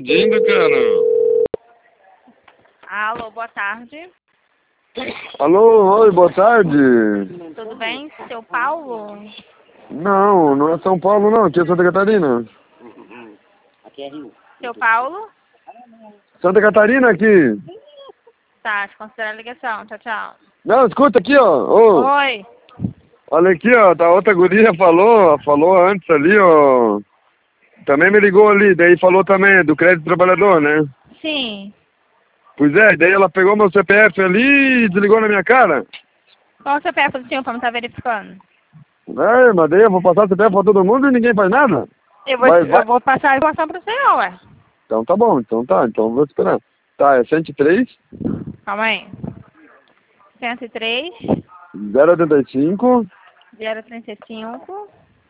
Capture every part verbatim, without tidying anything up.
pedindo, cara? Alô, boa tarde. Alô, oi, boa tarde. Tudo bem? Seu Paulo? Não, não é São Paulo não, aqui é Santa Catarina. Seu Paulo? Santa Catarina aqui. Tá, te considera a ligação. Tchau, tchau. Não, escuta aqui, ó. Ô, Oi. olha aqui, ó, da outra guria falou, falou antes ali, ó. Também me ligou ali, daí falou também do crédito trabalhador, né? Sim. Pois é, daí ela pegou meu C P F ali e desligou na minha cara. Qual o C P F do senhor pra não estar verificando? É, mas daí eu vou passar C P F pra todo mundo e ninguém faz nada. Eu vou, Vai, vai. eu vou passar a informação pro senhor, ué. Então tá bom, então tá, então vou esperar. Tá, é cento e três, Calma aí. cento e três, zero oitenta e cinco, zero trinta e cinco,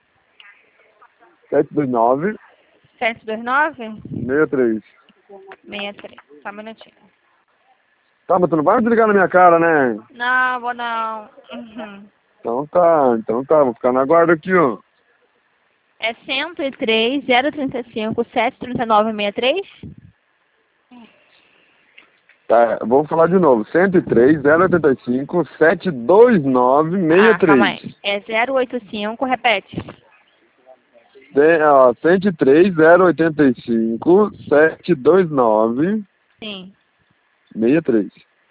sete dois nove, sete dois nove, seis três. seis três. Só um minutinho. Tá, mas tu não vai desligar na minha cara, né? Não, vou não. Uhum. Então tá, então tá, vou ficar na guarda aqui, ó. É cento e três, zero trinta e cinco, sete três nove, seis três? Tá, eu vou falar de novo. cento e três, zero oitenta e cinco, sete dois nove, Ah, seis calma três. aí. É zero oito cinco, repete. Tem, ó, cento e três, zero oitenta e cinco, sete dois nove, Sim. seis três.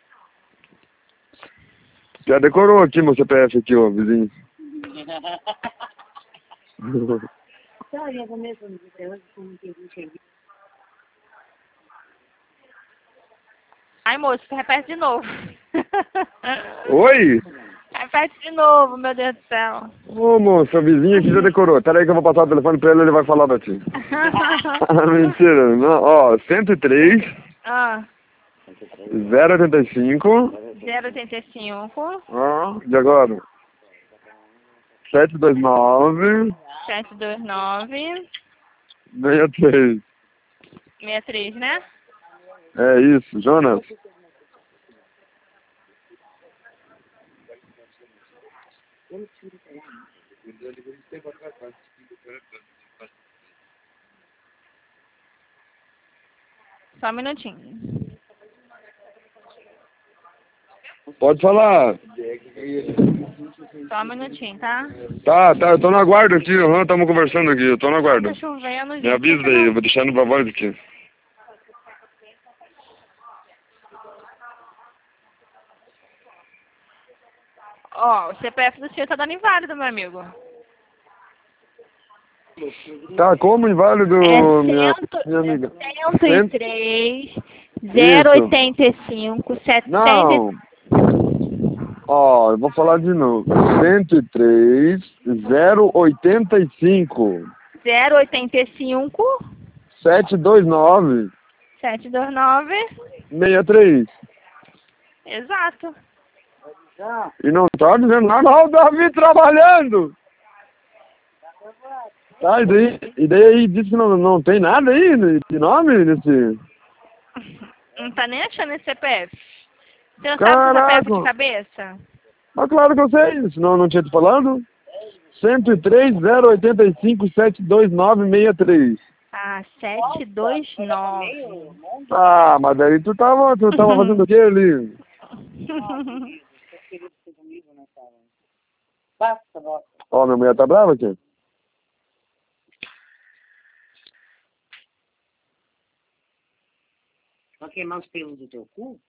Já decorou aqui meu C P F aqui, ó, vizinho. Ai, moço, repete de novo. Oi? Repete de novo, meu Deus do céu. Ô, moço, a vizinha aqui já decorou. Pera aí que eu vou passar o telefone pra ele e ele vai falar pra ti. Ah, mentira. Não, ó, cento e três, ah, zero oitenta e cinco, zero oitenta e cinco, ó, de agora, sete dois nove, sete dois nove, seis três. seis três, né? É isso, Jonas. Só um minutinho. Pode falar. Só um minutinho, tá? Tá, tá, eu tô na guarda aqui, aham, tamo conversando aqui, eu tô na guarda. Tá chovendo, Me gente. avisa daí, eu vou deixar no voz aqui. Ó, o C P F do senhor tá dando inválido, meu amigo. Tá, como inválido, É minha, cento, minha amiga? cento e Cento... três, zero Isso. oitenta e cinco, setecentos. Não. Ó, eu vou falar de novo. cento e três, zero oitenta e cinco, zero oitenta e cinco, sete dois nove, sete dois nove. seis três. Exato. E não tá dizendo nada, olha o Davi trabalhando. Tá, e daí, e daí disse que não, não tem nada aí de nome nesse... Não tá nem achando esse C P F. Você não sabe o C P F de Caraca. cabeça? Mas claro que eu sei, senão eu não tinha te falado. cento e três, zero oitenta e cinco, sete dois nove, seis três. Ah, sete dois nove. Ah, mas daí tu tava, tu tava fazendo o que ali? Ó, minha mulher tá brava aqui. Vai queimar os pelos do teu cu?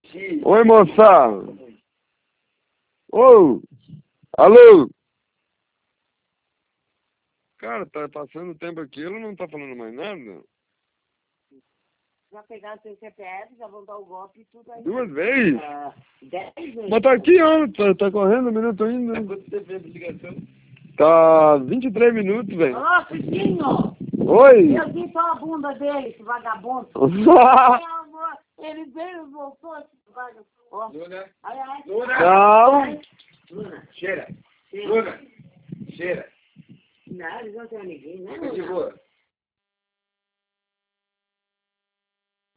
Oi, moça. Ô. Alô. Cara, tá passando tempo aqui, ele não tá falando mais nada. Já pegaram seu C P F, já vão dar o golpe e tudo aí. Duas vezes? Ah, dez vezes. Mas tá aqui, ó. Tá, tá correndo um minuto ainda. Quanto tempo é de ligação? Tá vinte e três minutos, velho. Ô, Cicinho! Oi. Eu vi só a bunda dele, esse vagabundo. Meu amor, ele veio e voltou, esse vagabundo. Ó, Luna, ai, ai. Luna, Não. Luna, cheira. cheira. Luna, cheira. Não, eles não têm ninguém, né? Fica de boa.